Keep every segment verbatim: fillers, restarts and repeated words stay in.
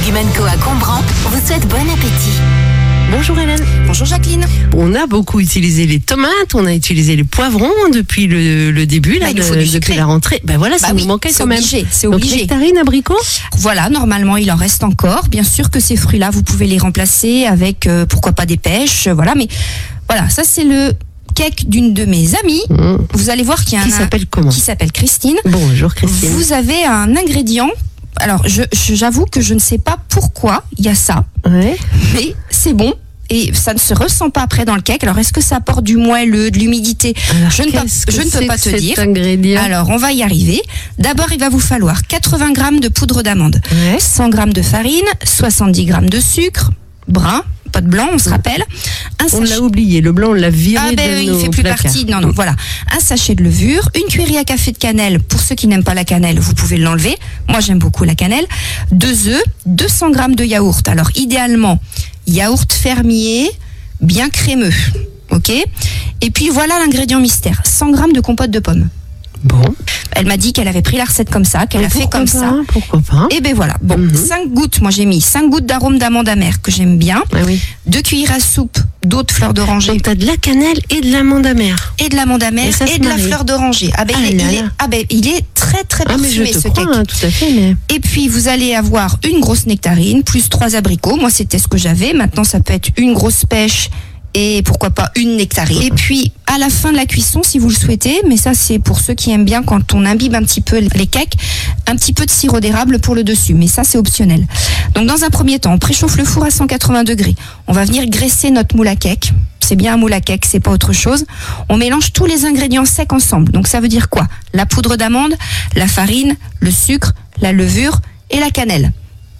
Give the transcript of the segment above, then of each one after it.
Légumes and Co à Combran vous souhaite bon appétit. Bonjour Hélène. Bonjour Jacqueline. On a beaucoup utilisé les tomates, on a utilisé les poivrons depuis le, le début, là, bah, il de, faut du depuis sucré. la rentrée. Ben voilà, ça bah nous oui, manquait c'est quand obligé, même. C'est Donc, obligé. nectarines, abricots. Voilà, normalement il en reste encore. Bien sûr que ces fruits-là, vous pouvez les remplacer avec, euh, pourquoi pas des pêches, voilà. Mais voilà, ça c'est le cake d'une de mes amies. Mmh. Vous allez voir qu'il y a Qui un s'appelle comment qui s'appelle Christine. Bonjour Christine. Vous avez un ingrédient. Alors, je, je- j'avoue que je ne sais pas pourquoi il y a ça, Ouais. mais c'est bon. Et ça ne se ressent pas après dans le cake. Alors, est-ce que ça apporte du moelleux, de l'humidité? Alors, Je ne, peux- qu'est-ce que je ne peux c'est pas que te cet dire. ingrédient Alors, on va y arriver. D'abord, il va vous falloir quatre-vingts grammes de poudre d'amande, Ouais. cent grammes de farine, soixante-dix grammes de sucre, brun, pas de blanc, on se rappelle. Un On sachet- l'a oublié, le blanc on l'a viré ah ben de oui, nos il fait plus placards. partie. Non, non, voilà. Un sachet de levure, une cuillerée à café de cannelle. Pour ceux qui n'aiment pas la cannelle, vous pouvez l'enlever. Moi, j'aime beaucoup la cannelle. Deux œufs, deux cents grammes de yaourt. Alors, idéalement, yaourt fermier, bien crémeux. Ok. Et puis voilà l'ingrédient mystère. cent grammes de compote de pommes. Bon. Elle m'a dit qu'elle avait pris la recette comme ça, qu'elle Et a fait pourquoi comme pas, ça. Pourquoi pas Et ben voilà. Bon, Mhm. cinq gouttes, moi j'ai mis cinq gouttes d'arôme d'amande amère que j'aime bien. Ah oui. deux cuillères à soupe d'eau de fleur d'oranger Donc t'as de la cannelle et de l'amande amère. et de l'amande amère Et et, ça se de la marie. fleur d'oranger. Ah ben, Ah il, est, là il est- là. ah ben, il est très très Ah mais je parfumé te ce crois, cake. hein, tout à fait. Mais... Et puis vous allez avoir une grosse nectarine plus trois abricots. Moi c'était ce que j'avais. Maintenant ça peut être une grosse pêche et pourquoi pas une nectarine. Et puis à la fin de la cuisson, si vous le souhaitez, mais ça c'est pour ceux qui aiment bien quand on imbibe un petit peu les cakes, un petit peu de sirop d'érable pour le dessus. Mais ça c'est optionnel. Donc dans un premier temps, on préchauffe le four à cent quatre-vingts degrés. On va venir graisser notre moule à cake. C'est bien un moule à cake, c'est pas autre chose. On mélange tous les ingrédients secs ensemble. Donc ça veut dire quoi? La poudre d'amande, la farine, le sucre, la levure et la cannelle.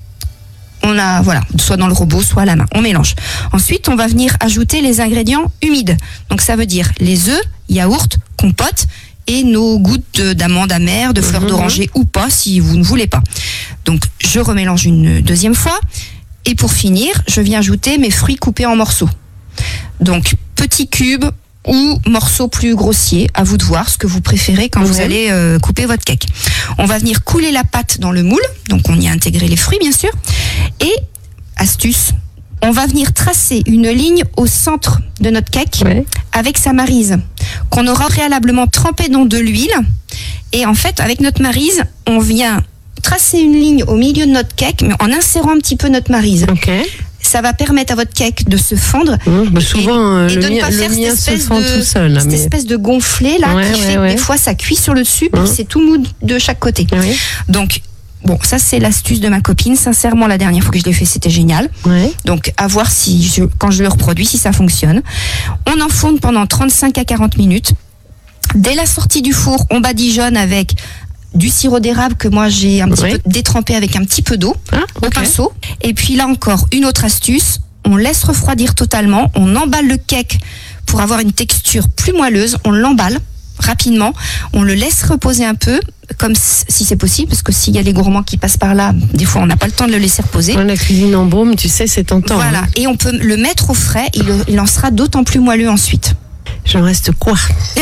On a, voilà, soit dans le robot, soit à la main. On mélange. Ensuite, on va venir ajouter les ingrédients humides. Donc ça veut dire les œufs, yaourt, compote et nos gouttes de- d'amande amère, de fleurs Mhm. d'oranger ou pas si vous ne voulez pas. Donc je remélange une deuxième fois. Et pour finir, je viens ajouter mes fruits coupés en morceaux. Donc petits cubes ou morceaux plus grossiers, à vous de voir ce que vous préférez quand vous Ouais. allez euh, couper votre cake. On va venir couler la pâte dans le moule, donc on y a intégré les fruits bien sûr. Et astuce, on va venir tracer une ligne au centre de notre cake Ouais. avec sa maryse qu'on aura préalablement trempée dans de l'huile. Et en fait, avec notre maryse, on vient tracer une ligne au milieu de notre cake, mais en insérant un petit peu notre maryse. Ok. Ça va permettre à votre cake de se fondre. Mmh, bah souvent, euh, et le de ne mien, pas le faire cette mien se espèce fend de- tout seul. là, Cette mais... espèce de gonflé là Ouais, qui ouais, fait que ouais. des fois ça cuit sur le dessus, puis Mmh. c'est tout mou de chaque côté. Oui. Donc bon, ça c'est l'astuce de ma copine. Sincèrement, la dernière fois que je l'ai fait, c'était génial. Ouais. Donc à voir si je, quand je le reproduis, si ça fonctionne. On enfourne pendant trente-cinq à quarante minutes. Dès la sortie du four, on badigeonne avec du sirop d'érable que moi j'ai un petit Ouais. peu détrempé avec un petit peu d'eau Ah, au ok. pinceau. Et puis là encore, une autre astuce, on laisse refroidir totalement, on emballe le cake pour avoir une texture plus moelleuse, on l'emballe rapidement, on le laisse reposer un peu, comme s- si c'est possible, parce que s'il y a les gourmands qui passent par là, des fois on n'a pas le temps de le laisser reposer. Ouais, la cuisine en baume, tu sais, c'est tentant. Voilà, hein. et on peut le mettre au frais, il, le- il en sera d'autant plus moelleux ensuite. J'en reste quoi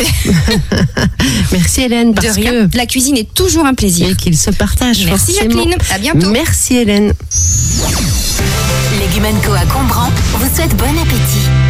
Merci Hélène, De parce rien, que... la cuisine est toujours un plaisir. Et qu'il se partage Merci forcément. Jacqueline, à bientôt. Merci Hélène. Légumes and Co à Combran vous souhaite bon appétit.